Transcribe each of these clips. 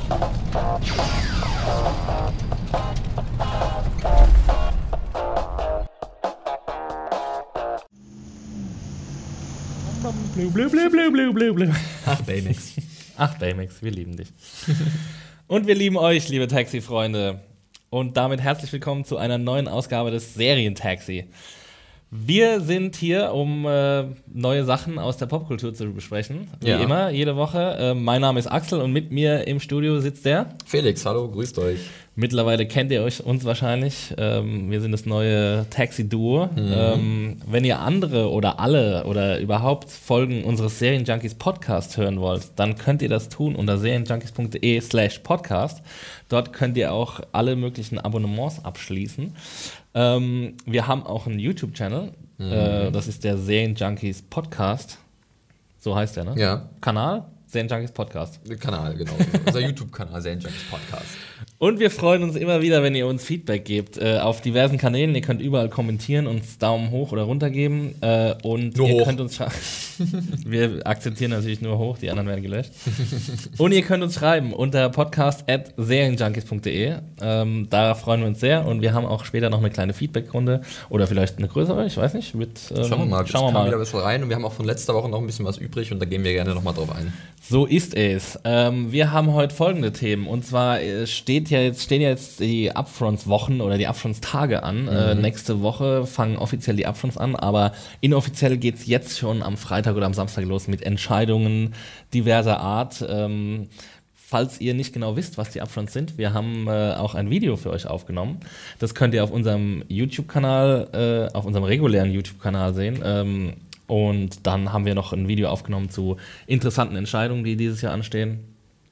Ach, Baymax. Ach, Baymax, wir lieben dich. Und wir lieben euch, liebe Taxi-Freunde. Und damit herzlich willkommen zu einer neuen Ausgabe des Serientaxi. Wir sind hier, um neue Sachen aus der Popkultur zu besprechen. Wie immer, jede Woche. Mein Name ist Axel und mit mir im Studio sitzt der Felix. Hallo, grüßt euch. Mittlerweile kennt ihr uns wahrscheinlich. Wir sind das neue Taxi-Duo. Wenn ihr andere oder alle oder überhaupt Folgen unseres Serienjunkies Podcast hören wollt, dann könnt ihr das tun unter serienjunkies.de/podcast. Dort könnt ihr auch alle möglichen Abonnements abschließen. Wir haben auch einen YouTube-Channel. Das ist der Serienjunkies Podcast. So heißt der, ne? Ja. Kanal? Serienjunkies Podcast. Kanal, genau. Unser YouTube-Kanal, Serienjunkies Podcast. Und wir freuen uns immer wieder, wenn ihr uns Feedback gebt auf diversen Kanälen. Ihr könnt überall kommentieren, uns Daumen hoch oder runter geben. Und nur ihr hoch. Könnt uns wir akzeptieren natürlich nur hoch, die anderen werden gelöscht. Und ihr könnt uns schreiben unter podcast@serienjunkies.de. Da freuen wir uns sehr. Und wir haben auch später noch eine kleine Feedback-Runde. Oder vielleicht eine größere, ich weiß nicht. Schauen wir mal. Es kam wieder ein bisschen rein. Und wir haben auch von letzter Woche noch ein bisschen was übrig. Und da gehen wir gerne nochmal drauf ein. So ist es. Wir haben heute folgende Themen. Und zwar stehen jetzt die Upfronts-Wochen oder die Upfronts-Tage an. Nächste Woche fangen offiziell die Upfronts an, aber inoffiziell geht es jetzt schon am Freitag oder am Samstag los mit Entscheidungen diverser Art. Falls ihr nicht genau wisst, was die Upfronts sind, wir haben auch ein Video für euch aufgenommen. Das könnt ihr auf unserem YouTube-Kanal, auf unserem regulären YouTube-Kanal sehen. Und dann haben wir noch ein Video aufgenommen zu interessanten Entscheidungen, die dieses Jahr anstehen.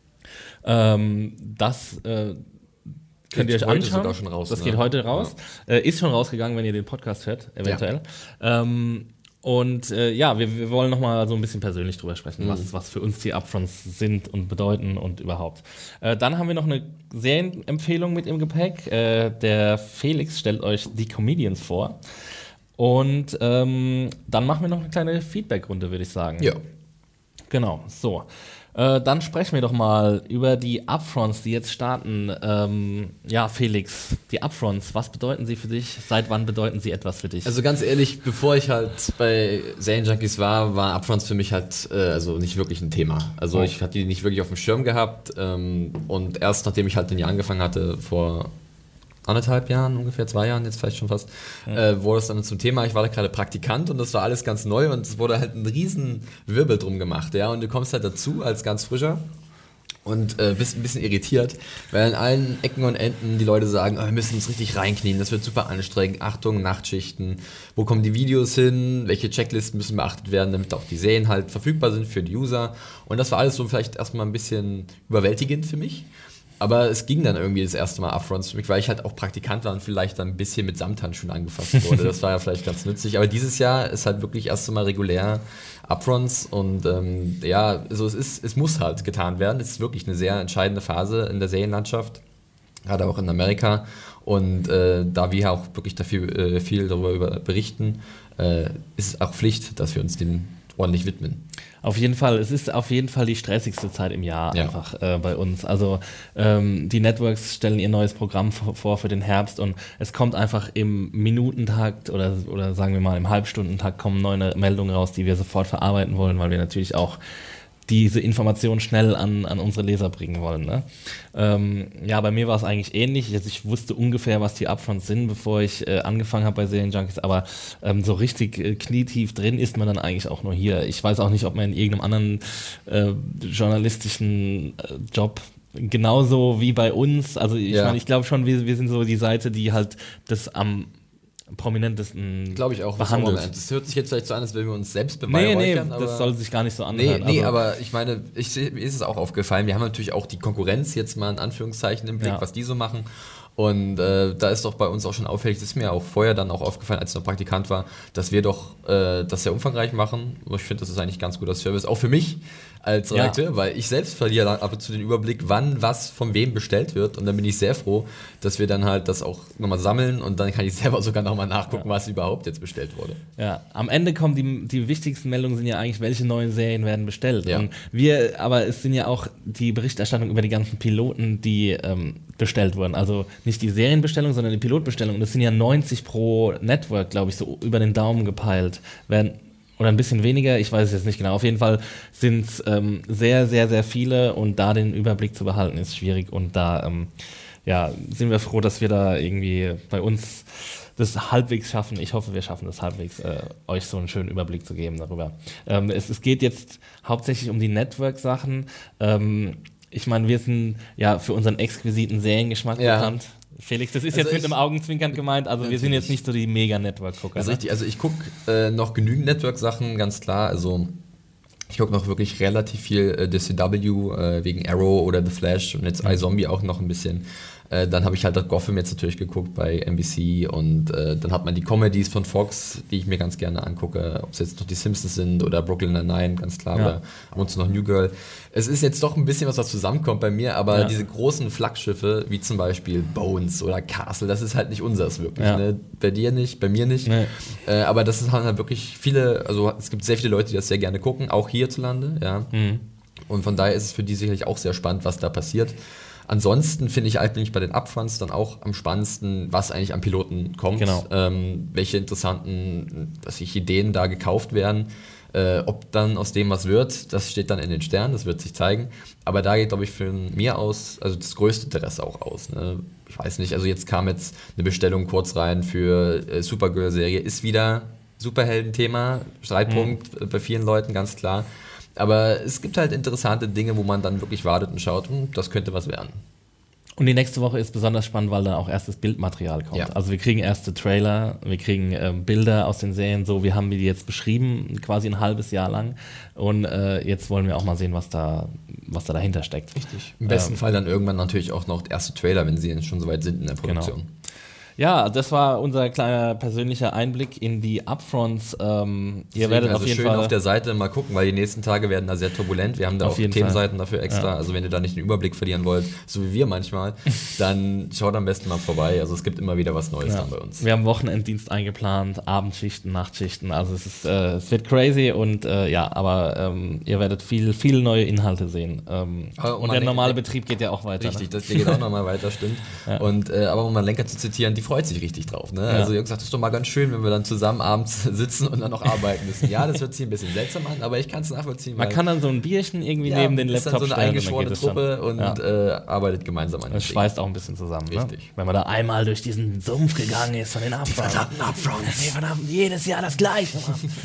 Das könnt ihr euch anschauen. Sogar schon raus, das geht heute raus. Ja. Ist schon rausgegangen, wenn ihr den Podcast hört, eventuell. Ja. Wir wollen nochmal so ein bisschen persönlich drüber sprechen, was für uns die Upfronts sind und bedeuten und überhaupt. Dann haben wir noch eine Serienempfehlung mit im Gepäck. Der Felix stellt euch die Comedians vor. Und dann machen wir noch eine kleine Feedback-Runde, würde ich sagen. Ja. Genau, so. Dann sprechen wir doch mal über die Upfronts, die jetzt starten. Felix, die Upfronts, was bedeuten sie für dich? Seit wann bedeuten sie etwas für dich? Also ganz ehrlich, bevor ich halt bei Serienjunkies war Upfronts für mich halt nicht wirklich ein Thema. Also ich hatte die nicht wirklich auf dem Schirm gehabt. Und erst nachdem ich halt den Jahr angefangen hatte, vor 1,5 Jahren, ungefähr 2 Jahren, jetzt vielleicht schon fast, wurde es dann zum Thema. Ich war da gerade Praktikant und das war alles ganz neu und es wurde halt ein riesen Wirbel drum gemacht, ja, und du kommst halt dazu als ganz Frischer und bist ein bisschen irritiert, weil an allen Ecken und Enden die Leute sagen, wir müssen uns richtig reinknien, das wird super anstrengend, Achtung, Nachtschichten, wo kommen die Videos hin, welche Checklisten müssen beachtet werden, damit auch die Serien halt verfügbar sind für die User, und das war alles so vielleicht erstmal ein bisschen überwältigend für mich. Aber es ging dann irgendwie das erste Mal Upfronts für mich, weil ich halt auch Praktikant war und vielleicht dann ein bisschen mit Samthandschuhen angefasst wurde. Das war ja vielleicht ganz nützlich. Aber dieses Jahr ist halt wirklich erst einmal regulär Upfronts und es muss halt getan werden. Es ist wirklich eine sehr entscheidende Phase in der Serienlandschaft, gerade auch in Amerika. Und da wir auch wirklich dafür viel darüber berichten, ist es auch Pflicht, dass wir uns dem ordentlich widmen. Auf jeden Fall. Es ist auf jeden Fall die stressigste Zeit im Jahr einfach bei uns. Also die Networks stellen ihr neues Programm vor für den Herbst und es kommt einfach im Minutentakt oder sagen wir mal im Halbstundentakt kommen neue Meldungen raus, die wir sofort verarbeiten wollen, weil wir natürlich auch diese Informationen schnell an unsere Leser bringen wollen. Ne? Bei mir war es eigentlich ähnlich. Ich wusste ungefähr, was die Upfronts sind, bevor ich angefangen habe bei Serienjunkies, aber so richtig knietief drin ist man dann eigentlich auch nur hier. Ich weiß auch nicht, ob man in irgendeinem anderen journalistischen Job genauso wie bei uns, also ich glaube schon, wir sind so die Seite, die halt das am prominentesten glaube ich auch behandelt. Das hört sich jetzt vielleicht so an, als würden wir uns selbst beweihräuchern. Nee, das soll sich gar nicht so anhören. Aber ich meine, mir ist es auch aufgefallen, wir haben natürlich auch die Konkurrenz jetzt mal in Anführungszeichen im Blick, was die so machen. Und da ist doch bei uns auch schon auffällig, das ist mir auch vorher dann auch aufgefallen, als ich noch Praktikant war, dass wir doch das sehr umfangreich machen. Ich finde, das ist eigentlich ganz guter Service, auch für mich als Redakteur, weil ich selbst verliere dann ab und zu den Überblick, wann was von wem bestellt wird. Und dann bin ich sehr froh, dass wir dann halt das auch nochmal sammeln und dann kann ich selber sogar nochmal nachgucken, was überhaupt jetzt bestellt wurde. Ja, am Ende kommen die wichtigsten Meldungen sind ja eigentlich, welche neuen Serien werden bestellt. Ja. Und aber es sind ja auch die Berichterstattung über die ganzen Piloten, die bestellt wurden. Also nicht die Serienbestellung, sondern die Pilotbestellung. Und das sind ja 90 pro Network, glaube ich, so über den Daumen gepeilt. Oder ein bisschen weniger, ich weiß es jetzt nicht genau. Auf jeden Fall sind es sehr, sehr, sehr viele und da den Überblick zu behalten ist schwierig und da sind wir froh, dass wir da irgendwie bei uns das halbwegs schaffen. Ich hoffe, wir schaffen das halbwegs, euch so einen schönen Überblick zu geben darüber. Es geht jetzt hauptsächlich um die Network-Sachen. Ich meine, wir sind ja für unseren exquisiten Seriengeschmack bekannt. Felix, das ist also jetzt mit einem Augenzwinkern gemeint, also wir sind jetzt nicht so die Mega-Network-Gucker. Das ist richtig, also ich gucke noch genügend Network-Sachen, ganz klar, also ich gucke noch wirklich relativ viel The CW wegen Arrow oder The Flash und jetzt iZombie auch noch ein bisschen. Dann habe ich halt das Gotham jetzt natürlich geguckt bei NBC und dann hat man die Comedies von Fox, die ich mir ganz gerne angucke, ob es jetzt noch die Simpsons sind oder Brooklyn Nine-Nine, ganz klar, oder ab und zu noch New Girl. Es ist jetzt doch ein bisschen was zusammenkommt bei mir, aber diese großen Flaggschiffe, wie zum Beispiel Bones oder Castle, das ist halt nicht unseres wirklich. Ne? Bei dir nicht, bei mir nicht. Nee. Aber das ist halt wirklich viele, also es gibt sehr viele Leute, die das sehr gerne gucken, auch hierzulande. Ja. Und von daher ist es für die sicherlich auch sehr spannend, was da passiert. Ansonsten finde ich eigentlich bei den Upfronts dann auch am spannendsten, was eigentlich am Piloten kommt, welche interessanten Ideen da gekauft werden. Ob dann aus dem was wird, das steht dann in den Sternen, das wird sich zeigen. Aber da geht, glaube ich, für mir aus, also das größte Interesse auch aus. Ne? Ich weiß nicht, also jetzt kam eine Bestellung kurz rein für Supergirl-Serie, ist wieder Superhelden-Thema, Streitpunkt bei vielen Leuten, ganz klar. Aber es gibt halt interessante Dinge, wo man dann wirklich wartet und schaut, das könnte was werden. Und die nächste Woche ist besonders spannend, weil dann auch erstes Bildmaterial kommt. Ja. Also wir kriegen erste Trailer, wir kriegen Bilder aus den Serien, so wie haben wir die jetzt beschrieben, quasi ein halbes Jahr lang. Und jetzt wollen wir auch mal sehen, was da dahinter steckt. Richtig. Im besten Fall dann irgendwann natürlich auch noch erste Trailer, wenn sie schon soweit sind in der Produktion. Genau. Ja, das war unser kleiner persönlicher Einblick in die Upfronts. Ihr werdet auf jeden Fall auf der Seite mal gucken, weil die nächsten Tage werden da sehr turbulent. Wir haben da auch Themenseiten dafür extra. Also wenn ihr da nicht den Überblick verlieren wollt, so wie wir manchmal, dann schaut am besten mal vorbei. Also es gibt immer wieder was Neues dann bei uns. Wir haben Wochenenddienst eingeplant, Abendschichten, Nachtschichten. Also es wird crazy und aber ihr werdet viele neue Inhalte sehen. Und der normale Betrieb geht ja auch weiter. Richtig, das geht auch nochmal weiter, stimmt. Ja. Und aber um mal Lenker zu zitieren, die freut sich richtig drauf. Ne? Also Jörg sagt, das ist doch mal ganz schön, wenn wir dann zusammen abends sitzen und dann noch arbeiten müssen. Ja, das hört sich ein bisschen seltsam an, aber ich kann es nachvollziehen. Man kann dann so ein Bierchen irgendwie neben den Laptop stellen. Ist dann so eine eingeschworene Truppe und arbeitet gemeinsam an. Das schweißt auch ein bisschen zusammen. Richtig. Ne? Wenn man da einmal durch diesen Sumpf gegangen ist von den Upfronts. Die verdammten Upfronts. Die verdammten, jedes Jahr das Gleiche.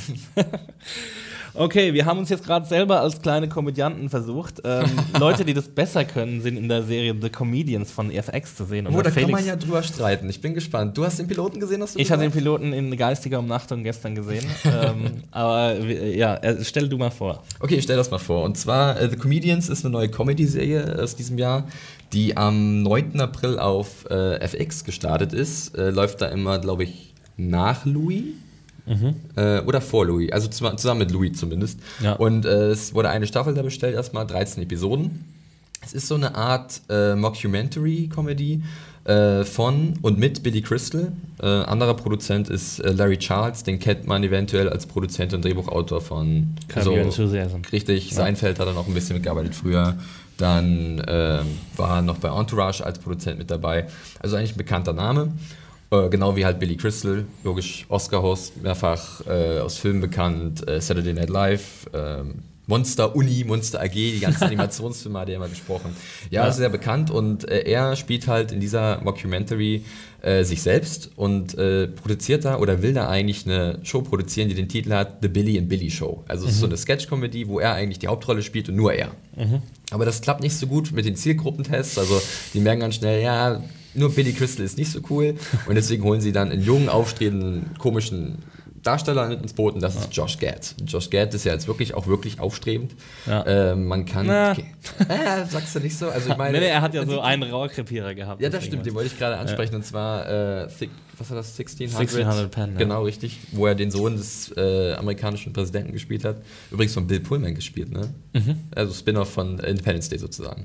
Okay, wir haben uns jetzt gerade selber als kleine Komödianten versucht. Leute, die das besser können, sind in der Serie The Comedians von FX zu sehen. Da kann man ja drüber streiten. Ich bin gespannt. Du hast den Piloten gesehen? Ich habe den Piloten in geistiger Umnachtung gestern gesehen. Aber stell du mal vor. Okay, ich stell das mal vor. Und zwar The Comedians ist eine neue Comedy-Serie aus diesem Jahr, die am 9. April auf FX gestartet ist. Läuft da immer, glaube ich, nach Louis. Oder vor Louis, also zusammen mit Louis zumindest. Ja. Und es wurde eine Staffel da bestellt, erstmal 13 Episoden. Es ist so eine Art Mockumentary-Comedy von und mit Billy Crystal. Anderer Produzent ist Larry Charles, den kennt man eventuell als Produzent und Drehbuchautor von richtig, Seinfeld hat er noch ein bisschen mitgearbeitet früher. Dann war er noch bei Entourage als Produzent mit dabei. Also eigentlich ein bekannter Name. Genau wie halt Billy Crystal, logisch Oscar-Host, mehrfach aus Filmen bekannt, Saturday Night Live, Monster Uni, Monster AG, die ganzen Animationsfilme hat er immer gesprochen. Ja, ist sehr bekannt und er spielt halt in dieser Mockumentary sich selbst und produziert da oder will da eigentlich eine Show produzieren, die den Titel hat The Billy and Billy Show. Also es ist so eine Sketch-Comedy, wo er eigentlich die Hauptrolle spielt und nur er. Aber das klappt nicht so gut mit den Zielgruppentests, also die merken ganz schnell, nur Billy Crystal ist nicht so cool und deswegen holen sie dann einen jungen, aufstrebenden, komischen Darsteller mit ins Boot und das ist Josh Gad. Josh Gad ist ja jetzt wirklich aufstrebend. Ja. Man kann... sagst du nicht so? Also ich meine... Nee, er hat ja so einen Rauerkrepierer gehabt. Ja, das stimmt, den wollte ich gerade ansprechen. Und zwar, was war das? 1600 Pen. Genau, richtig. Wo er den Sohn des amerikanischen Präsidenten gespielt hat. Übrigens von Bill Pullman gespielt, ne? Also Spin-off von Independence Day sozusagen.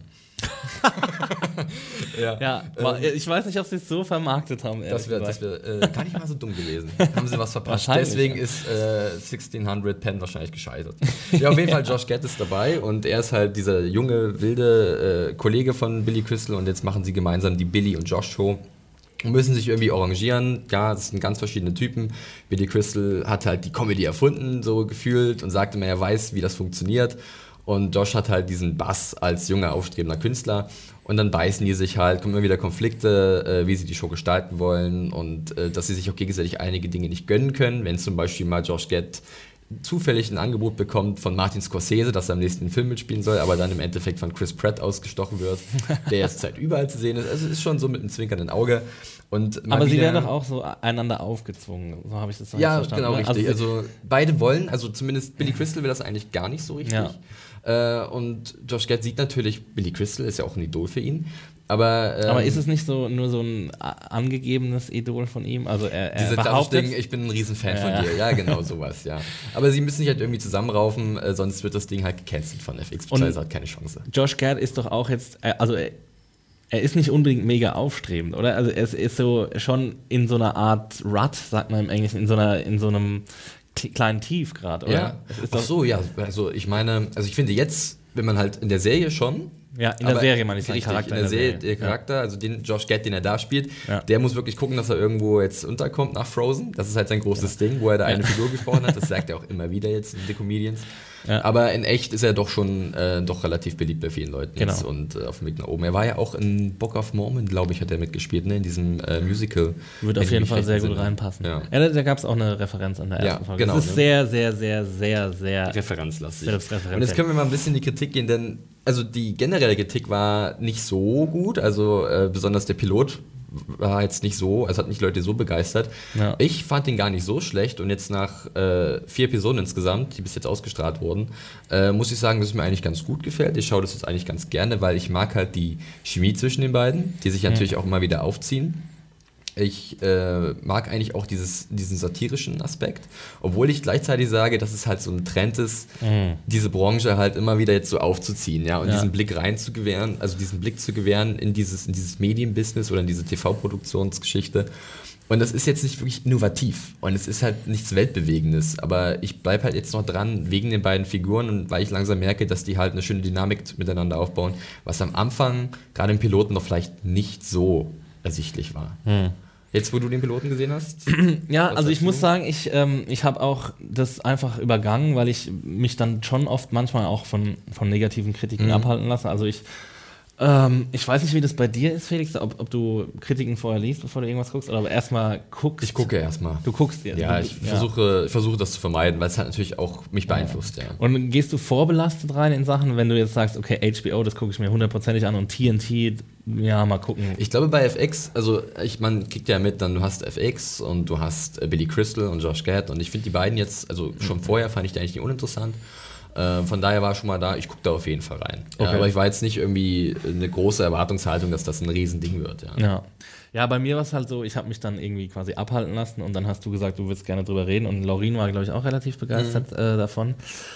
Ich weiß nicht, ob sie es so vermarktet haben. Das wäre gar nicht mal so dumm gewesen. Haben sie was verpasst. Deswegen ist 1600 Pen wahrscheinlich gescheitert. Ja, auf jeden Fall, Josh Gad ist dabei und er ist halt dieser junge, wilde Kollege von Billy Crystal und jetzt machen sie gemeinsam die Billy und Josh Show. Und müssen sich irgendwie arrangieren. Ja, das sind ganz verschiedene Typen. Billy Crystal hat halt die Comedy erfunden, so gefühlt, und sagte mir, er weiß, wie das funktioniert. Und Josh hat halt diesen Bass als junger, aufstrebender Künstler. Und dann beißen die sich halt, kommen immer wieder Konflikte, wie sie die Show gestalten wollen. Und dass sie sich auch gegenseitig einige Dinge nicht gönnen können. Wenn zum Beispiel mal Josh Gad zufällig ein Angebot bekommt von Martin Scorsese, dass er am nächsten Film mitspielen soll, aber dann im Endeffekt von Chris Pratt ausgestochen wird, der jetzt halt überall zu sehen ist. Also es ist schon so mit einem zwinkernden Auge. Aber sie werden doch auch so einander aufgezwungen, so habe ich das verstanden. Ja, genau, richtig. Also beide wollen, also zumindest Billy Crystal will das eigentlich gar nicht so richtig. Ja. Und Josh Gad sieht natürlich, Billy Crystal ist ja auch ein Idol für ihn. Aber ist es nicht so nur so ein angegebenes Idol von ihm? Also er behauptet... ich bin ein Riesenfan von dir. Ja, genau, sowas, ja. Aber sie müssen sich halt irgendwie zusammenraufen, sonst wird das Ding halt gecancelt von FX. Das hat keine Chance. Josh Gad ist doch auch jetzt... Er ist nicht unbedingt mega aufstrebend, oder? Also er ist so schon in so einer Art Rut, sagt man im Englischen, in so einem kleinen Tief gerade, oder? Ja. Ach so, ja. Also ich meine, ich finde jetzt, wenn man halt in der Serie schon... Ja, in der Serie meine ich seinen Charakter. In der Serie, der Charakter, also den Josh Gad, den er da spielt, der muss wirklich gucken, dass er irgendwo jetzt unterkommt nach Frozen. Das ist halt sein großes Ding, wo er da eine Figur gesprochen hat. Das sagt er auch immer wieder jetzt in The Comedians. Ja. Aber in echt ist er doch schon doch relativ beliebt bei vielen Leuten jetzt und auf dem Weg nach oben. Er war ja auch in Book of Mormon, glaube ich, hat er mitgespielt, ne, in diesem Musical. Würde auf jeden Fall sehr gut reinpassen. Ja. Da gab es auch eine Referenz an der ersten Folge. Genau, das ist sehr, sehr, sehr, sehr, sehr referenzlastig. Und jetzt können wir mal ein bisschen in die Kritik gehen, denn also die generelle Kritik war nicht so gut, also besonders der Pilot war jetzt nicht so, also hat nicht Leute so begeistert. Ja. Ich fand den gar nicht so schlecht und jetzt nach 4 Episoden insgesamt, die bis jetzt ausgestrahlt wurden, muss ich sagen, dass es mir eigentlich ganz gut gefällt. Ich schaue das jetzt eigentlich ganz gerne, weil ich mag halt die Chemie zwischen den beiden, die sich natürlich auch immer wieder aufziehen. Ich mag eigentlich auch diesen satirischen Aspekt, obwohl ich gleichzeitig sage, dass es halt so ein Trend ist, diese Branche halt immer wieder jetzt so aufzuziehen, ja, und diesen Blick zu gewähren in dieses Medienbusiness oder in diese TV-Produktionsgeschichte. Und das ist jetzt nicht wirklich innovativ und es ist halt nichts Weltbewegendes, aber ich bleibe halt jetzt noch dran wegen den beiden Figuren und weil ich langsam merke, dass die halt eine schöne Dynamik miteinander aufbauen, was am Anfang, gerade im Piloten, noch vielleicht nicht so ersichtlich war. Jetzt, wo du den Piloten gesehen hast? Ja, also ich muss sagen, ich habe auch das einfach übergangen, weil ich mich dann schon oft manchmal auch von negativen Kritiken abhalten lasse. Also ich weiß nicht, wie das bei dir ist, Felix, ob du Kritiken vorher liest, bevor du irgendwas guckst, oder aber erstmal guckst. Ich gucke erstmal. Du guckst jetzt. Ja, ich versuche das zu vermeiden, weil es halt natürlich auch mich beeinflusst. Ja. Und gehst du vorbelastet rein in Sachen, wenn du jetzt sagst, okay, HBO, das gucke ich mir 100%ig an und TNT, ja, mal gucken. Ich glaube bei FX, also man kriegt ja mit, dann du hast FX und du hast Billy Crystal und Josh Gad und ich finde die beiden jetzt, also schon vorher fand ich die eigentlich nicht uninteressant. Von daher war schon mal da, ich gucke da auf jeden Fall rein. Okay. Ja, aber ich war jetzt nicht irgendwie eine große Erwartungshaltung, dass das ein Riesending wird. Ja, bei mir war es halt so, ich habe mich dann irgendwie quasi abhalten lassen und dann hast du gesagt, du würdest gerne drüber reden und Laurin war, glaube ich, auch relativ begeistert davon.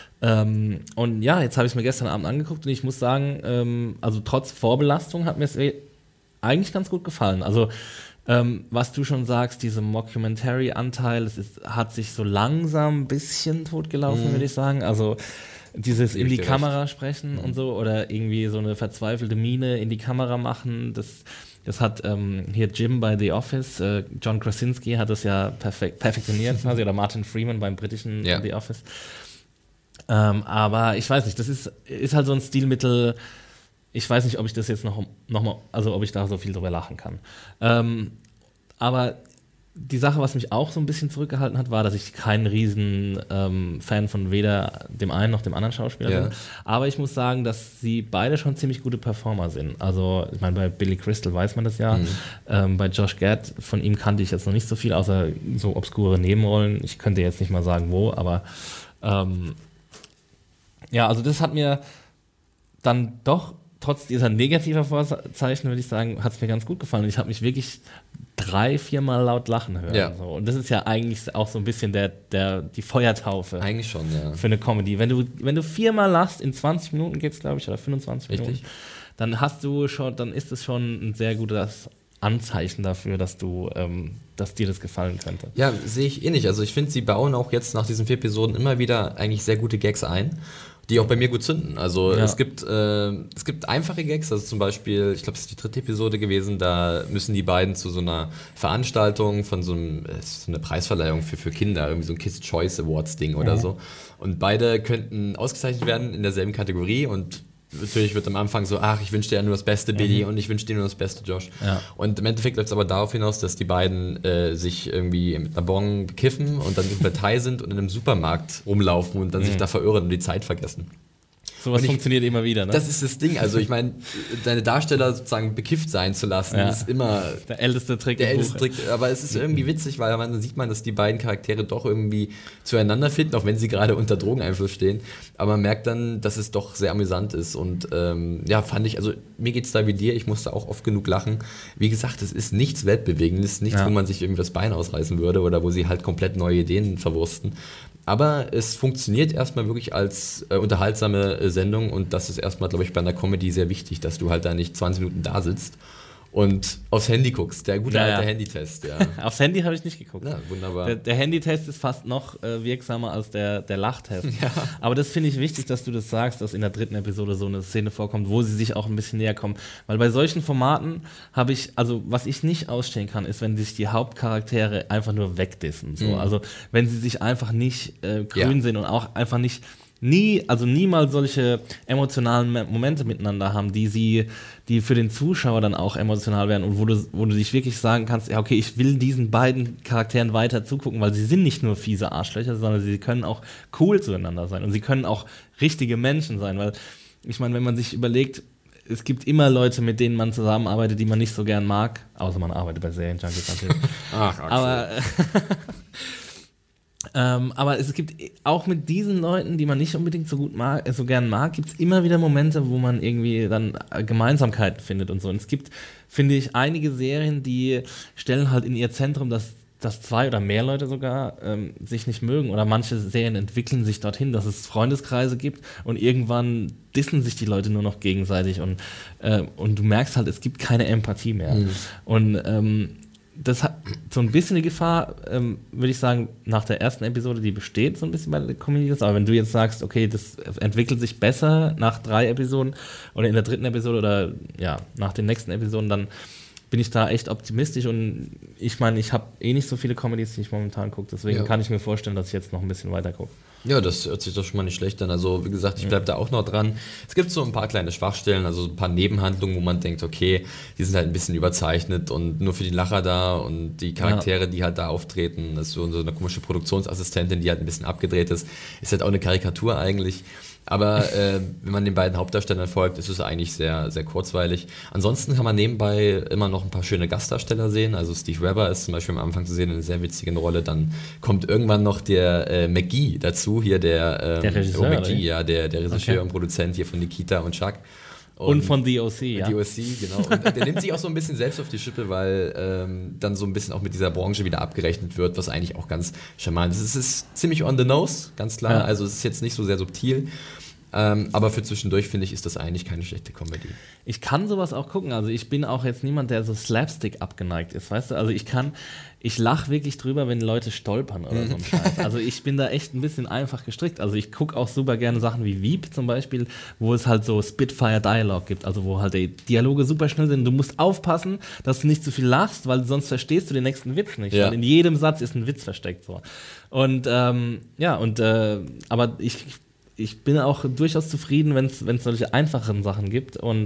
Und ja, jetzt habe ich es mir gestern Abend angeguckt und ich muss sagen, also trotz Vorbelastung hat mir es eigentlich ganz gut gefallen. Also was du schon sagst, diese Mockumentary-Anteil, hat sich so langsam ein bisschen totgelaufen, würde ich sagen. Also dieses in die Kamera sprechen und so oder irgendwie so eine verzweifelte Miene in die Kamera machen, das hat hier Jim bei The Office, John Krasinski hat das ja perfektioniert quasi, oder Martin Freeman beim britischen The Office. Aber ich weiß nicht, das ist halt so ein Stilmittel. Ich weiß nicht, ob ich das jetzt noch mal, also ob ich da so viel drüber lachen kann. Aber die Sache, was mich auch so ein bisschen zurückgehalten hat, war, dass ich kein riesen Fan von weder dem einen noch dem anderen Schauspieler bin. Aber ich muss sagen, dass sie beide schon ziemlich gute Performer sind. Also, ich meine, bei Billy Crystal weiß man das ja. Bei Josh Gad, von ihm kannte ich jetzt noch nicht so viel, außer so obskure Nebenrollen. Ich könnte jetzt nicht mal sagen, wo, aber ja, also das hat mir dann doch trotz dieser negativer Vorzeichen, würde ich sagen, hat es mir ganz gut gefallen. Und ich habe mich wirklich 3-4 Mal laut lachen hören. Ja. So. Und das ist ja eigentlich auch so ein bisschen die Feuertaufe. Eigentlich schon, ja. Für eine Comedy. Wenn du 4 Mal lachst, in 20 Minuten geht's, glaube ich, oder 25 Minuten, dann ist es schon ein sehr gutes Anzeichen dafür, dass dir das gefallen könnte. Ja, sehe ich nicht. Also ich finde, sie bauen auch jetzt nach diesen 4 Episoden immer wieder eigentlich sehr gute Gags ein, die auch bei mir gut zünden. Also es gibt einfache Gags, also zum Beispiel, ich glaube, es ist die 3. Episode gewesen, da müssen die beiden zu so einer Veranstaltung von so eine Preisverleihung für Kinder, irgendwie so ein Kids' Choice Awards Ding oder so. Und beide könnten ausgezeichnet werden in derselben Kategorie und natürlich wird am Anfang so, ach, ich wünsche dir ja nur das Beste, Billy, und ich wünsche dir nur das Beste, Josh. Ja. Und im Endeffekt läuft es aber darauf hinaus, dass die beiden sich irgendwie mit einer Bon bekiffen und dann in Partei sind und in einem Supermarkt rumlaufen und dann sich da verirren und die Zeit vergessen. Sowas funktioniert immer wieder, ne? Das ist das Ding. Also ich meine, deine Darsteller sozusagen bekifft sein zu lassen, ist immer der älteste Trick. Aber es ist irgendwie witzig, weil dann sieht man, dass die beiden Charaktere doch irgendwie zueinander finden, auch wenn sie gerade unter Drogeneinfluss stehen. Aber man merkt dann, dass es doch sehr amüsant ist. Und fand ich, also mir geht's da wie dir, ich musste auch oft genug lachen. Wie gesagt, es ist nichts Weltbewegendes, nichts, wo man sich irgendwie das Bein ausreißen würde oder wo sie halt komplett neue Ideen verwursten. Aber es funktioniert erstmal wirklich als unterhaltsame Sendung und das ist erstmal, glaube ich, bei einer Comedy sehr wichtig, dass du halt da nicht 20 Minuten da sitzt und aufs Handy guckst. Der gute alte Handytest, ja. Aufs Handy habe ich nicht geguckt. Ja, wunderbar. Der Handytest ist fast noch wirksamer als der Lachtest. Ja. Aber das finde ich wichtig, dass du das sagst, dass in der 3. Episode so eine Szene vorkommt, wo sie sich auch ein bisschen näher kommen. Weil bei solchen Formaten was ich nicht ausstehen kann, ist, wenn sich die Hauptcharaktere einfach nur wegdissen. So. Also wenn sie sich einfach nicht grün sind und auch einfach niemals solche emotionalen Momente miteinander haben, die für den Zuschauer dann auch emotional werden und wo du dich wirklich sagen kannst, ja okay, ich will diesen beiden Charakteren weiter zugucken, weil sie sind nicht nur fiese Arschlöcher, sondern sie können auch cool zueinander sein und sie können auch richtige Menschen sein, weil ich meine, wenn man sich überlegt, es gibt immer Leute, mit denen man zusammenarbeitet, die man nicht so gern mag, außer man arbeitet bei Serienjunkies natürlich. Ach, aber es gibt auch mit diesen Leuten, die man nicht unbedingt so gern mag, gibt es immer wieder Momente, wo man irgendwie dann Gemeinsamkeiten findet und so. Und es gibt, finde ich, einige Serien, die stellen halt in ihr Zentrum, dass 2 oder mehr Leute sogar sich nicht mögen. Oder manche Serien entwickeln sich dorthin, dass es Freundeskreise gibt und irgendwann dissen sich die Leute nur noch gegenseitig und du merkst halt, es gibt keine Empathie mehr. Und das hat so ein bisschen die Gefahr, würde ich sagen, nach der ersten Episode, die besteht so ein bisschen bei den Comedians, aber wenn du jetzt sagst, okay, das entwickelt sich besser nach 3 Episoden oder in der 3. Episode oder nach den nächsten Episoden, dann bin ich da echt optimistisch und ich meine, ich habe nicht so viele Comedies, die ich momentan gucke, deswegen kann ich mir vorstellen, dass ich jetzt noch ein bisschen weiter gucke. Ja, das hört sich doch schon mal nicht schlecht an. Also wie gesagt, ich bleibe da auch noch dran. Es gibt so ein paar kleine Schwachstellen, also ein paar Nebenhandlungen, wo man denkt, okay, die sind halt ein bisschen überzeichnet und nur für die Lacher da und die Charaktere, die halt da auftreten, das ist so eine komische Produktionsassistentin, die halt ein bisschen abgedreht ist halt auch eine Karikatur eigentlich. Aber wenn man den beiden Hauptdarstellern folgt, ist es eigentlich sehr, sehr kurzweilig. Ansonsten kann man nebenbei immer noch ein paar schöne Gastdarsteller sehen. Also Steve Weber ist zum Beispiel am Anfang zu sehen in einer sehr witzigen Rolle. Dann kommt irgendwann noch der McGee dazu, hier der Regisseur, McGee, der Regisseur und Produzent hier von Nikita und Chuck. Und von The O.C., ja. The O.C., genau. Und der nimmt sich auch so ein bisschen selbst auf die Schippe, weil dann so ein bisschen auch mit dieser Branche wieder abgerechnet wird, was eigentlich auch ganz charmant ist. Es ist ziemlich on the nose, ganz klar. Ja. Also es ist jetzt nicht so sehr subtil. Aber für zwischendurch, finde ich, ist das eigentlich keine schlechte Comedy. Ich kann sowas auch gucken. Also ich bin auch jetzt niemand, der so Slapstick abgeneigt ist, weißt du? Also ich lache wirklich drüber, wenn Leute stolpern oder so ein Scheiß. Also ich bin da echt ein bisschen einfach gestrickt. Also ich gucke auch super gerne Sachen wie Veep zum Beispiel, wo es halt so Spitfire-Dialog gibt, also wo halt die Dialoge super schnell sind. Du musst aufpassen, dass du nicht zu viel lachst, weil sonst verstehst du den nächsten Witz nicht. Ja. Weil in jedem Satz ist ein Witz versteckt so. Und aber ich bin auch durchaus zufrieden, wenn es solche einfachen Sachen gibt. Und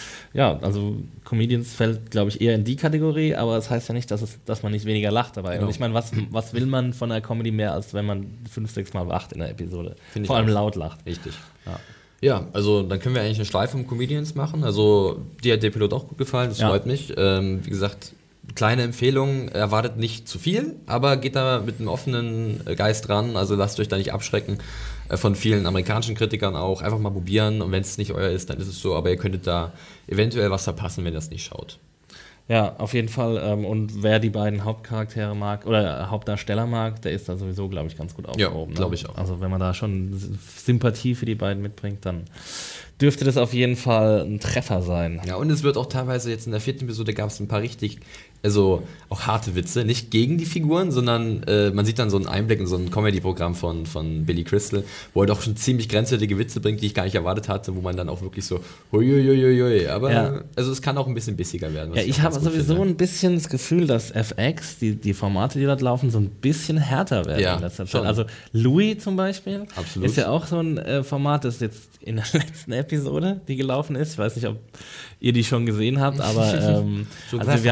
also Comedians fällt, glaube ich, eher in die Kategorie, aber das heißt ja nicht, dass man nicht weniger lacht dabei. Genau. Und ich meine, was will man von einer Comedy mehr, als wenn man 5-6 Mal lacht in der Episode? Vor allem laut lacht. Richtig. Ja, also dann können wir eigentlich eine Schleife um Comedians machen. Also dir hat der Pilot auch gut gefallen, das freut mich. Wie gesagt, kleine Empfehlung, erwartet nicht zu viel, aber geht da mit einem offenen Geist ran. Also lasst euch da nicht abschrecken von vielen amerikanischen Kritikern auch. Einfach mal probieren und wenn es nicht euer ist, dann ist es so. Aber ihr könntet da eventuell was verpassen, wenn ihr das nicht schaut. Ja, auf jeden Fall. Und wer die beiden Hauptcharaktere mag oder Hauptdarsteller mag, der ist da sowieso, glaube ich, ganz gut aufgehoben. Ja, glaube ich auch. Also wenn man da schon Sympathie für die beiden mitbringt, dann dürfte das auf jeden Fall ein Treffer sein. Ja, und es wird auch teilweise jetzt in der 4. Episode gab es ein paar richtig, also auch harte Witze, nicht gegen die Figuren, sondern man sieht dann so einen Einblick in so ein Comedy-Programm von Billy Crystal, wo er doch schon ziemlich grenzwertige Witze bringt, die ich gar nicht erwartet hatte, wo man dann auch wirklich so huiuiuiui, aber also es kann auch ein bisschen bissiger werden. Ja, ich habe sowieso ein bisschen das Gefühl, dass FX, die Formate, die dort laufen, so ein bisschen härter werden in letzter Zeit. Also Louis zum Beispiel ist ja auch so ein Format, das jetzt in der letzten Episode, die gelaufen ist. Ich weiß nicht, ob ihr die schon gesehen habt, aber also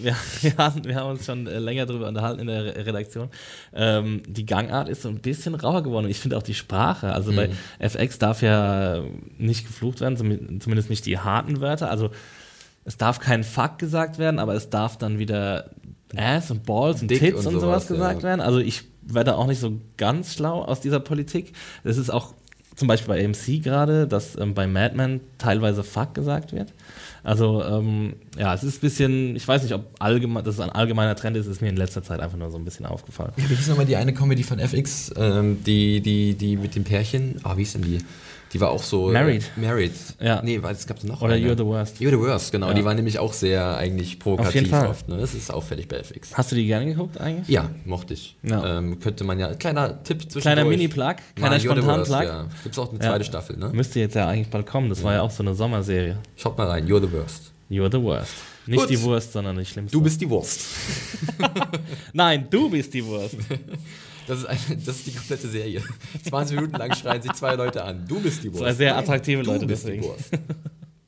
wir haben uns schon länger darüber unterhalten in der Redaktion. Die Gangart ist so ein bisschen rauer geworden und ich finde auch die Sprache, also bei FX darf ja nicht geflucht werden, zumindest nicht die harten Wörter, also es darf kein Fuck gesagt werden, aber es darf dann wieder Ass und Balls und Tits und sowas gesagt werden. Also ich werde auch nicht so ganz schlau aus dieser Politik. Das ist auch zum Beispiel bei AMC gerade, dass bei Mad Men teilweise Fuck gesagt wird. Also es ist ein bisschen, ich weiß nicht, ob das ein allgemeiner Trend ist mir in letzter Zeit einfach nur so ein bisschen aufgefallen. Ja, wie hieß nochmal die eine Comedy von FX, die mit dem Pärchen, wie hieß denn die? Die war auch so... Married. Ja. Nee, es gab noch Oder eine. You're the Worst. You're the Worst, genau. Ja. Die war nämlich auch sehr eigentlich provokativ. Auf jeden Fall. Oft. Ne? Das ist auffällig bei FX. Hast du die gerne geguckt eigentlich? Ja, mochte ich. Ja. Könnte man ja... Kleiner Tipp zwischendurch. Kleiner Mini-Plug, kleiner Spontan-Plug. Ja. Gibt es auch eine zweite Staffel, ne? Müsste jetzt ja eigentlich bald kommen. Das war ja auch so eine Sommerserie. Schaut mal rein, You're the Worst. You're the Worst. Nicht Gut. Die Wurst, sondern die schlimmste. Du bist die Wurst. Nein, du bist die Wurst. Das ist die komplette Serie. 20 Minuten lang schreien sich 2 Leute an. Du bist die Wurst. 2 sehr attraktive Leute deswegen. Du bist die Wurst.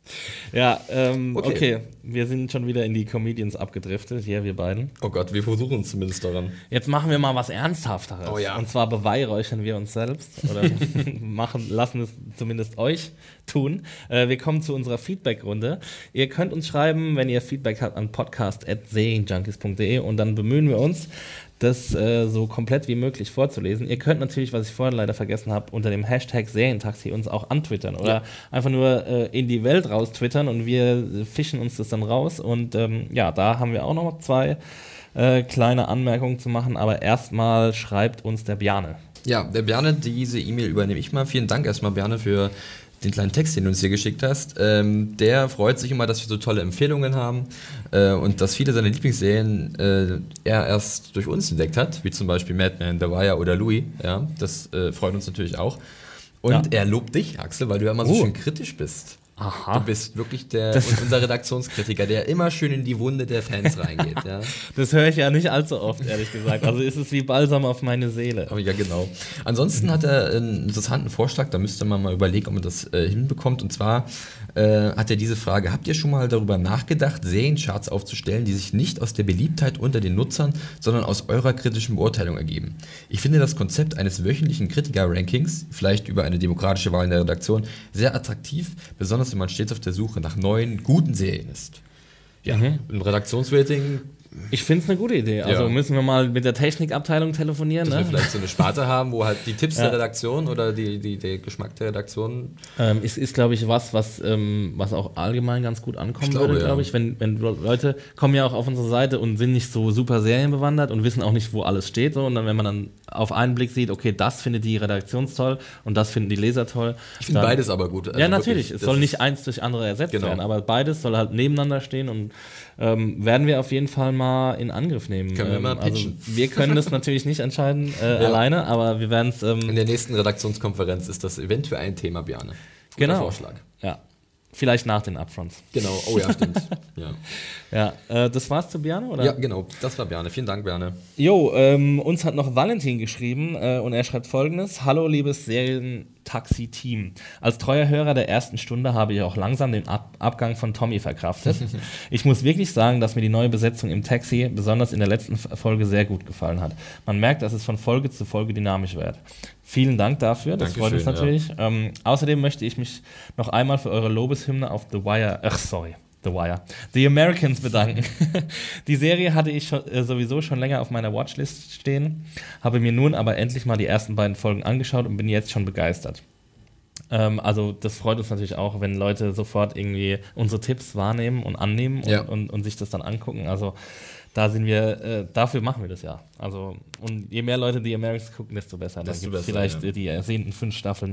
Ja, okay. Wir sind schon wieder in die Comedians abgedriftet, hier wir beiden. Oh Gott, wir versuchen uns zumindest daran. Jetzt machen wir mal was Ernsthafteres. Oh ja. Und zwar beweihräuchern wir uns selbst oder lassen es zumindest euch tun. Wir kommen zu unserer Feedback-Runde. Ihr könnt uns schreiben, wenn ihr Feedback habt, an podcast@serienjunkies.de und dann bemühen wir uns, das so komplett wie möglich vorzulesen. Ihr könnt natürlich, was ich vorhin leider vergessen habe, unter dem Hashtag Serientaxi uns auch antwittern oder einfach nur in die Welt raus twittern und wir fischen uns das dann raus. Und da haben wir auch noch 2 kleine Anmerkungen zu machen, aber erstmal schreibt uns der Bjarne. Ja, der Bjarne, diese E-Mail übernehme ich mal. Vielen Dank erstmal, Bjarne, für den kleinen Text, den du uns hier geschickt hast. Der freut sich immer, dass wir so tolle Empfehlungen haben und dass viele seiner Lieblingsserien er erst durch uns entdeckt hat, wie zum Beispiel Mad Men, The Wire oder Louis. Ja, das freut uns natürlich auch. Und er lobt dich, Axel, weil du ja immer so schön kritisch bist. Aha. Du bist wirklich unser Redaktionskritiker, der immer schön in die Wunde der Fans reingeht. Ja? Das höre ich ja nicht allzu oft, ehrlich gesagt. Also ist es wie Balsam auf meine Seele. Oh, ja, genau. Ansonsten hat er einen interessanten Vorschlag, da müsste man mal überlegen, ob man das hinbekommt. Und zwar hat er diese Frage: Habt ihr schon mal darüber nachgedacht, Seriencharts aufzustellen, die sich nicht aus der Beliebtheit unter den Nutzern, sondern aus eurer kritischen Beurteilung ergeben? Ich finde das Konzept eines wöchentlichen Kritiker-Rankings, vielleicht über eine demokratische Wahl in der Redaktion, sehr attraktiv, besonders wenn man stets auf der Suche nach neuen, guten Serien ist. Ja, ein Redaktionsrating. Ich finde es eine gute Idee. Also müssen wir mal mit der Technikabteilung telefonieren. Dass wir vielleicht so eine Sparte haben, wo halt die Tipps der Redaktion oder der Geschmack der Redaktion. Ist glaube ich, was auch allgemein ganz gut ankommen würde, glaube ich. Wenn Leute kommen ja auch auf unsere Seite und sind nicht so super serienbewandert und wissen auch nicht, wo alles steht. So. Und dann, wenn man dann auf einen Blick sieht, okay, das findet die Redaktion toll und das finden die Leser toll. Ich finde beides aber gut. Also ja, natürlich. Es soll nicht eins durch andere ersetzt werden, aber beides soll halt nebeneinander stehen und werden wir auf jeden Fall mal in Angriff nehmen. Können wir mal pitchen. Also wir können das natürlich nicht entscheiden alleine, aber wir werden es... in der nächsten Redaktionskonferenz ist das eventuell ein Thema, Bjarne. Guter Vorschlag. Ja. Vielleicht nach den Upfronts. Genau, oh ja, stimmt. Das war's zu Bjarne, oder? Ja, genau, das war Bjarne. Vielen Dank, Bjarne. Jo, uns hat noch Valentin geschrieben und er schreibt Folgendes: Hallo, liebes Taxi-Team. Als treuer Hörer der ersten Stunde habe ich auch langsam den Abgang von Tommy verkraftet. Ich muss wirklich sagen, dass mir die neue Besetzung im Taxi besonders in der letzten Folge sehr gut gefallen hat. Man merkt, dass es von Folge zu Folge dynamisch wird. Vielen Dank dafür, das freut uns natürlich. Ja. Außerdem möchte ich mich noch einmal für eure Lobeshymne auf The Americans bedanken. Die Serie hatte ich sowieso schon länger auf meiner Watchlist stehen, habe mir nun aber endlich mal die ersten beiden Folgen angeschaut und bin jetzt schon begeistert. Also das freut uns natürlich auch, wenn Leute sofort irgendwie unsere Tipps wahrnehmen und annehmen und sich das dann angucken. Also da sind wir, dafür machen wir das ja. Also, und je mehr Leute die Americans gucken, desto besser. Dann gibt es vielleicht die ersehnten 5 Staffeln.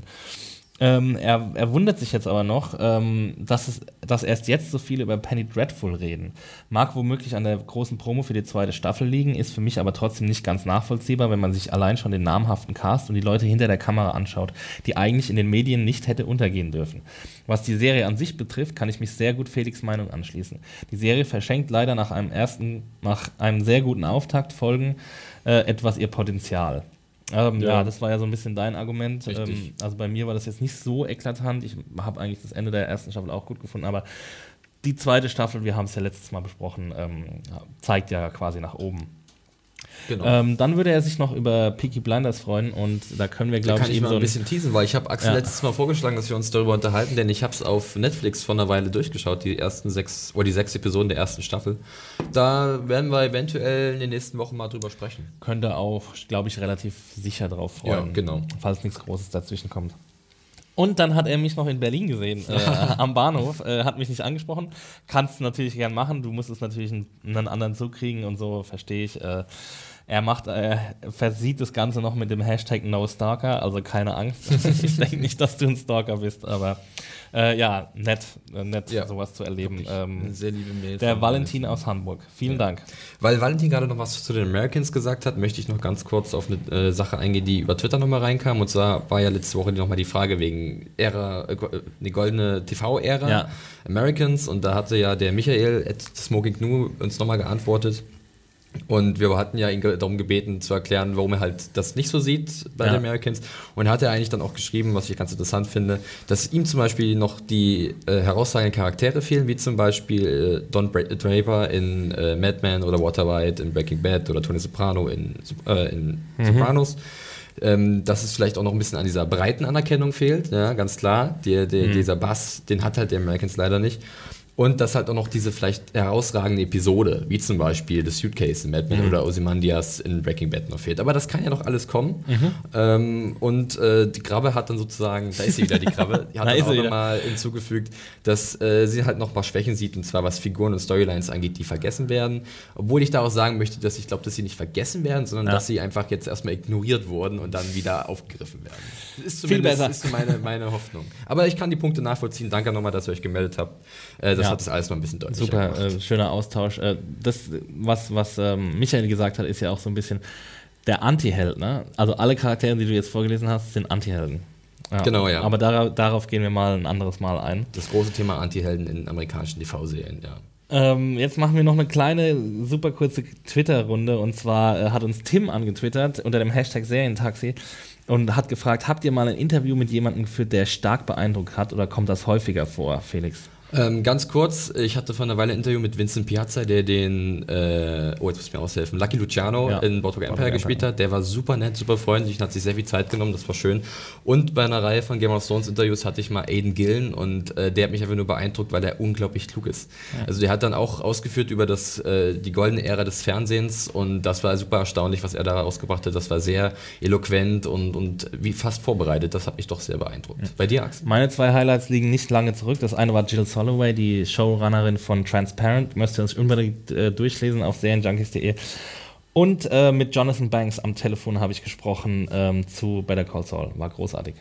Er wundert sich jetzt aber noch, dass erst jetzt so viele über Penny Dreadful reden. Mag womöglich an der großen Promo für die 2. Staffel liegen, ist für mich aber trotzdem nicht ganz nachvollziehbar, wenn man sich allein schon den namhaften Cast und die Leute hinter der Kamera anschaut, die eigentlich in den Medien nicht hätte untergehen dürfen. Was die Serie an sich betrifft, kann ich mich sehr gut Felix' Meinung anschließen. Die Serie verschenkt leider nach einem sehr guten Auftakt-Folgen etwas ihr Potenzial. Ja, das war ja so ein bisschen dein Argument. Also bei mir war das jetzt nicht so eklatant. Ich habe eigentlich das Ende der ersten Staffel auch gut gefunden, aber die 2. Staffel, wir haben es ja letztes Mal besprochen, zeigt ja quasi nach oben. Genau. Dann würde er sich noch über Peaky Blinders freuen und da können wir, glaube ich, eben so ein bisschen teasen, weil ich habe Axel letztes Mal vorgeschlagen, dass wir uns darüber unterhalten, denn ich habe es auf Netflix vor einer Weile durchgeschaut, die 6 Episoden der ersten Staffel. Da werden wir eventuell in den nächsten Wochen mal drüber sprechen. Könnte auch, glaube ich, relativ sicher drauf freuen, genau. Falls nichts Großes dazwischen kommt. Und dann hat er mich noch in Berlin gesehen, am Bahnhof, hat mich nicht angesprochen. Kannst du natürlich gern machen, du musst es natürlich einen anderen Zug kriegen und so, verstehe ich. Er versieht das Ganze noch mit dem Hashtag NoStalker, also keine Angst. Ich denke nicht, dass du ein Stalker bist, aber nett sowas zu erleben. Sehr liebe Mail. Der Valentin aus Hamburg. Vielen Dank. Weil Valentin gerade noch was zu den Americans gesagt hat, möchte ich noch ganz kurz auf eine Sache eingehen, die über Twitter nochmal reinkam. Und zwar war ja letzte Woche nochmal die Frage wegen die goldene TV-Ära Americans. Und da hatte ja der Michael at Smoking Gnu uns nochmal geantwortet. Und wir hatten ja ihn darum gebeten, zu erklären, warum er halt das nicht so sieht bei den Americans. Und hat er eigentlich dann auch geschrieben, was ich ganz interessant finde, dass ihm zum Beispiel noch die herausragenden Charaktere fehlen, wie zum Beispiel Don Draper in Mad Men oder Walter White in Breaking Bad oder Tony Soprano in Sopranos. Dass es vielleicht auch noch ein bisschen an dieser breiten Anerkennung fehlt, ja, ganz klar. Dieser Bass, den hat halt der Americans leider nicht. Und dass halt auch noch diese vielleicht herausragende Episode, wie zum Beispiel The Suitcase in Mad Men oder Ozymandias in Breaking Bad noch fehlt. Aber das kann ja noch alles kommen. Die Krabbe hat dann sozusagen, da ist sie wieder, die Krabbe, die hat dann auch nochmal hinzugefügt, dass sie halt noch ein paar Schwächen sieht, und zwar was Figuren und Storylines angeht, die vergessen werden. Obwohl ich da auch sagen möchte, dass ich glaube, dass sie nicht vergessen werden, sondern dass sie einfach jetzt erstmal ignoriert wurden und dann wieder aufgegriffen werden. Das ist zumindest meine Hoffnung. Aber ich kann die Punkte nachvollziehen. Danke nochmal, dass ihr euch gemeldet habt. Das hat das alles mal ein bisschen deutlicher gemacht. Super, schöner Austausch. Das, was Michael gesagt hat, ist ja auch so ein bisschen der Anti-Held, ne? Also alle Charaktere, die du jetzt vorgelesen hast, sind Anti-Helden. Ja. Genau, ja. Aber darauf gehen wir mal ein anderes Mal ein. Das große Thema Anti-Helden in amerikanischen TV-Serien, ja. Jetzt machen wir noch eine kleine, super kurze Twitter-Runde. Und zwar hat uns Tim angetwittert unter dem Hashtag Serientaxi und hat gefragt, habt ihr mal ein Interview mit jemandem geführt, der stark beeindruckt hat, oder kommt das häufiger vor, Felix? Ganz kurz, ich hatte vor einer Weile ein Interview mit Vincent Piazza, der den, jetzt muss ich mir aushelfen, Lucky Luciano in Boardwalk Empire gespielt hat. Der war super nett, super freundlich und hat sich sehr viel Zeit genommen, das war schön. Und bei einer Reihe von Game of Thrones Interviews hatte ich mal Aidan Gillen und der hat mich einfach nur beeindruckt, weil er unglaublich klug ist. Ja. Also der hat dann auch ausgeführt über die goldene Ära des Fernsehens und das war super erstaunlich, was er da rausgebracht hat. Das war sehr eloquent und wie fast vorbereitet. Das hat mich doch sehr beeindruckt. Ja. Bei dir, Axel? Meine 2 Highlights liegen nicht lange zurück. Das eine war Jill Soloway, die Showrunnerin von Transparent. Müsst ihr uns unbedingt durchlesen auf serienjunkies.de. Und mit Jonathan Banks am Telefon habe ich gesprochen zu Better Call Saul. War großartig.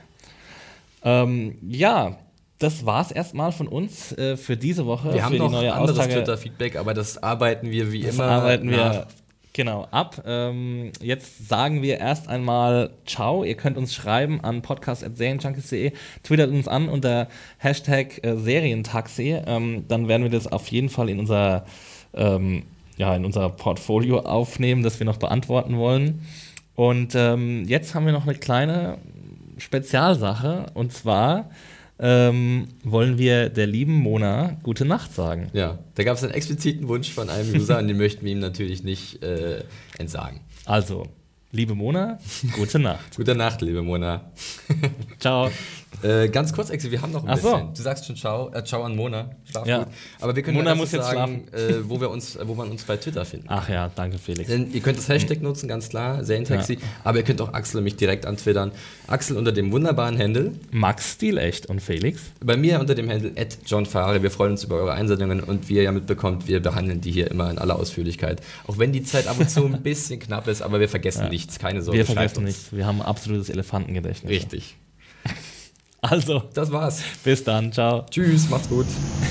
Das war's erstmal von uns für diese Woche. Wir haben noch anderes Twitter-Feedback, aber das arbeiten wir wie immer. Arbeiten wir genau ab. Jetzt sagen wir erst einmal Ciao. Ihr könnt uns schreiben an podcast@serienjunkies.de. Twittert uns an unter Hashtag Serientaxi. Dann werden wir das auf jeden Fall in unser Portfolio aufnehmen, das wir noch beantworten wollen. Und jetzt haben wir noch eine kleine Spezialsache. Und zwar wollen wir der lieben Mona gute Nacht sagen. Ja, da gab es einen expliziten Wunsch von einem User und den möchten wir ihm natürlich nicht entsagen. Also, liebe Mona, gute Nacht. Gute Nacht, liebe Mona. Ciao. Ganz kurz, Axel, wir haben noch ein bisschen. Du sagst schon Ciao an Mona. Schlaf gut. Aber wir können Mona ja muss jetzt sagen, wo man uns bei Twitter finden kann. Ach ja, danke Felix. Denn ihr könnt das Hashtag nutzen, ganz klar, Serientaxi. Ja. Aber ihr könnt auch Axel und mich direkt antwittern. Axel unter dem wunderbaren Handle Max Stilecht und Felix. Bei mir unter dem Handle @JohnFerrari. Wir freuen uns über eure Einsendungen und wie ihr ja mitbekommt, wir behandeln die hier immer in aller Ausführlichkeit. Auch wenn die Zeit ab und zu ein bisschen knapp ist, aber wir vergessen nichts, keine Sorge. Wir vergessen nichts, wir haben ein absolutes Elefantengedächtnis. Richtig. Also, das war's. Bis dann, ciao. Tschüss, macht's gut.